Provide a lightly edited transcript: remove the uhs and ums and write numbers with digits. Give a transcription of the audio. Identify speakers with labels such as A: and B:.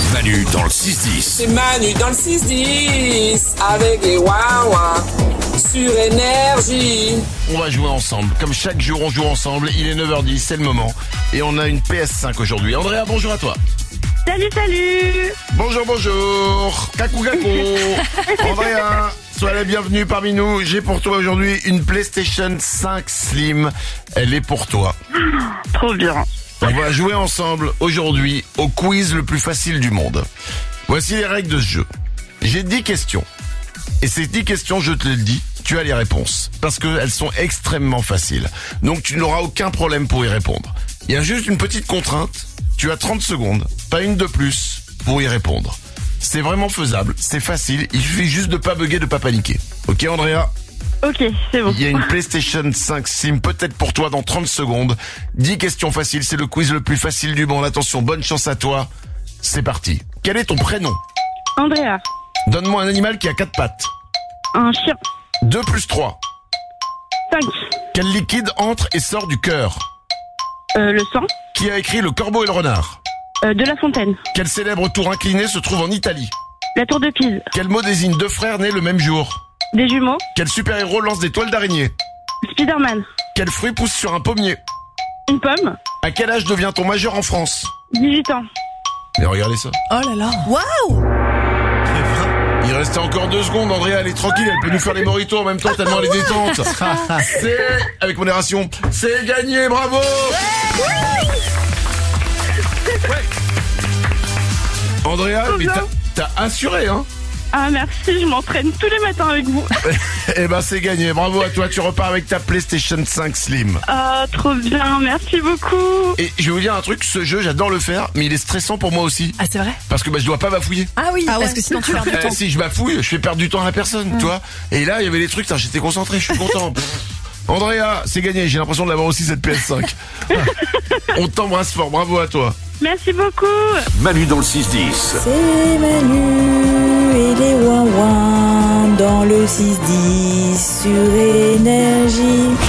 A: Manu dans le 6-10.
B: C'est Manu dans le 6-10 avec les Wawa sur Énergie.
C: On va jouer ensemble. Comme chaque jour, on joue ensemble. Il est 9h10, c'est le moment. Et on a une PS5 aujourd'hui. Andrea, bonjour à toi.
D: Salut.
C: Bonjour. Kakou. Andrea, sois la bienvenue parmi nous. J'ai pour toi aujourd'hui une PlayStation 5 Slim. Elle est pour toi.
D: Trop bien.
C: On va jouer ensemble aujourd'hui au quiz le plus facile du monde. Voici les règles de ce jeu. J'ai 10 questions. Et ces 10 questions, je te le dis, tu as les réponses. Parce qu'elles sont extrêmement faciles. Donc tu n'auras aucun problème pour y répondre. Il y a juste une petite contrainte. Tu as 30 secondes, pas une de plus, pour y répondre. C'est vraiment faisable, c'est facile. Il suffit juste de pas bugger, de pas paniquer. Ok Andrea ?
D: Ok, c'est bon.
C: Il y a une PlayStation 5 Slim peut-être pour toi dans 30 secondes. 10 questions faciles, c'est le quiz le plus facile du monde. Attention, bonne chance à toi. C'est parti. Quel est ton prénom ?
D: Andrea.
C: Donne-moi un animal qui a 4 pattes.
D: Un chien.
C: 2 plus 3.
D: 5.
C: Quel liquide entre et sort du cœur ?
D: Le sang.
C: Qui a écrit Le Corbeau et le Renard ?
D: De La Fontaine.
C: Quelle célèbre tour inclinée se trouve en Italie ?
D: La tour de Pise.
C: Quel mot désigne deux frères nés le même jour ?
D: Des jumeaux.
C: Quel super-héros lance des toiles d'araignée ?
D: Spider-Man.
C: Quel fruit pousse sur un pommier ?
D: Une pomme.
C: À quel âge devient-on majeur en France ?
D: 18 ans.
C: Mais regardez ça.
E: Oh là là. Waouh.
C: Il restait encore 2 secondes, Andrea, elle est tranquille, elle peut nous faire les moritos en même temps tellement elle est détente. C'est, avec modération, c'est gagné, bravo. Ouais. Andrea, mais t'as assuré, hein.
D: Ah merci, je m'entraîne tous les matins avec vous.
C: Eh ben c'est gagné, bravo à toi, tu repars avec ta PlayStation 5 Slim.
D: Ah trop bien, merci beaucoup.
C: Et je vais vous dire un truc, ce jeu j'adore le faire, mais il est stressant pour moi aussi.
E: Ah c'est vrai.
C: Parce que je dois pas bafouiller.
E: Ah oui, parce que sinon tu perds du temps.
C: Si je bafouille, je fais perdre du temps à la personne, tu vois. Et là il y avait des trucs, j'étais concentré, je suis content. Andrea, c'est gagné, j'ai l'impression de l'avoir aussi cette PS5. On t'embrasse fort, bravo à toi.
D: Merci beaucoup.
A: Manu dans le 6-10.
F: C'est Manu et les Wawa dans le 6-10 sur Énergie.